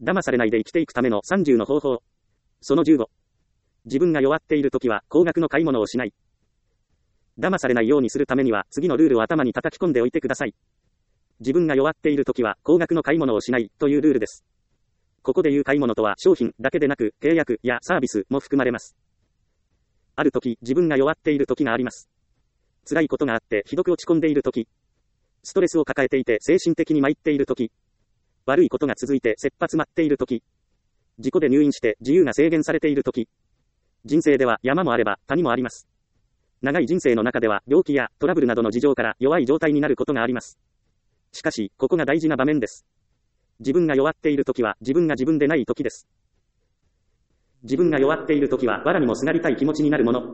騙されないで生きていくための30の方法。その15。自分が弱っているときは高額の買い物をしない。騙されないようにするためには次のルールを頭に叩き込んでおいてください。自分が弱っているときは高額の買い物をしないというルールです。ここで言う買い物とは商品だけでなく契約やサービスも含まれます。あるとき自分が弱っているときがあります。辛いことがあってひどく落ち込んでいるとき、ストレスを抱えていて精神的に参っているとき、悪いことが続いて切羽詰まっているとき、事故で入院して自由が制限されているとき、人生では山もあれば谷もあります。長い人生の中では病気やトラブルなどの事情から弱い状態になることがあります。しかし、ここが大事な場面です。自分が弱っているときは自分が自分でないときです。自分が弱っているときは藁にもすがりたい気持ちになるもの。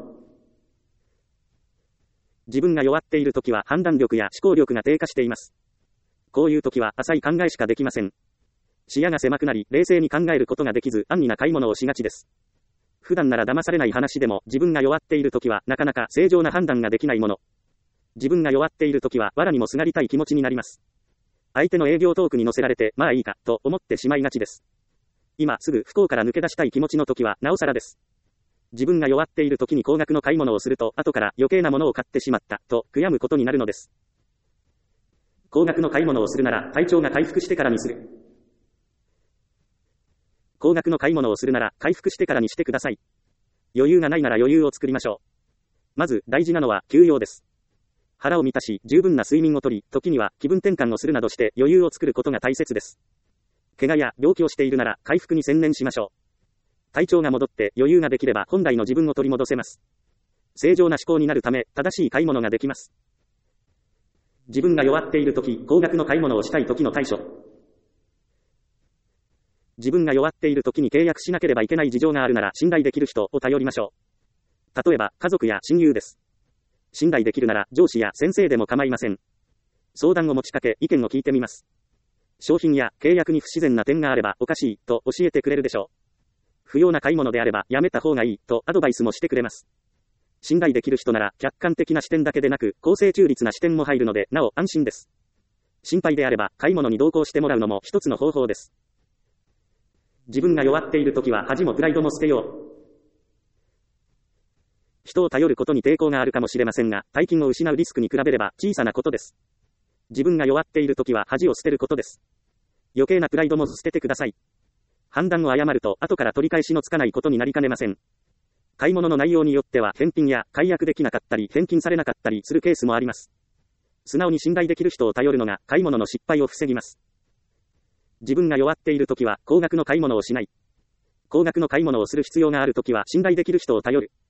自分が弱っているときは判断力や思考力が低下しています。こういうときは浅い考えしかできません。視野が狭くなり冷静に考えることができず安易な買い物をしがちです。普段なら騙されない話でも自分が弱っているときはなかなか正常な判断ができないもの。自分が弱っているときは藁にもすがりたい気持ちになります。相手の営業トークに乗せられてまあいいかと思ってしまいがちです。今すぐ不幸から抜け出したい気持ちのときはなおさらです。自分が弱っているときに高額の買い物をすると後から余計なものを買ってしまったと悔やむことになるのです。高額の買い物をするなら体調が回復してからにする。高額の買い物をするなら回復してからにしてください。余裕がないなら余裕を作りましょう。まず大事なのは休養です。腹を満たし十分な睡眠をとり、時には気分転換をするなどして余裕を作ることが大切です。怪我や病気をしているなら回復に専念しましょう。体調が戻って余裕ができれば本来の自分を取り戻せます。正常な思考になるため正しい買い物ができます。自分が弱っているとき、高額の買い物をしたいときの対処。自分が弱っているときに契約しなければいけない事情があるなら信頼できる人を頼りましょう。例えば家族や親友です。信頼できるなら上司や先生でも構いません。相談を持ちかけ意見を聞いてみます。商品や契約に不自然な点があればおかしいと教えてくれるでしょう。不要な買い物であればやめた方がいいとアドバイスもしてくれます。信頼できる人なら客観的な視点だけでなく公正中立な視点も入るのでなお安心です。心配であれば買い物に同行してもらうのも一つの方法です。自分が弱っているときは恥もプライドも捨てよう。人を頼ることに抵抗があるかもしれませんが、大金を失うリスクに比べれば小さなことです。自分が弱っているときは恥を捨てることです。余計なプライドも捨ててください。判断を誤ると後から取り返しのつかないことになりかねません。買い物の内容によっては返品や解約できなかったり返金されなかったりするケースもあります。素直に信頼できる人を頼るのが買い物の失敗を防ぎます。自分が弱っているときは高額の買い物をしない。高額の買い物をする必要があるときは信頼できる人を頼る。